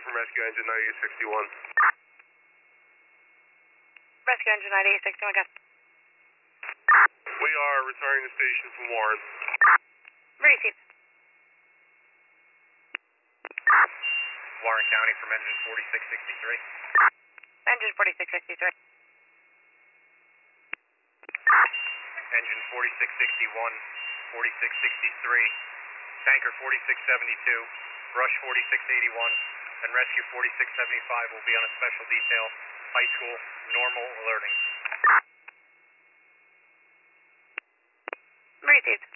from Rescue Engine 9861. Rescue Engine 9861, got. We are returning to station from Warren. Received. Warren County from engine 4663. Engine 4663. Engine 4661, 4663, tanker 4672, brush 4681, and rescue 4675 will be on a special detail, high school, normal alerting. Received.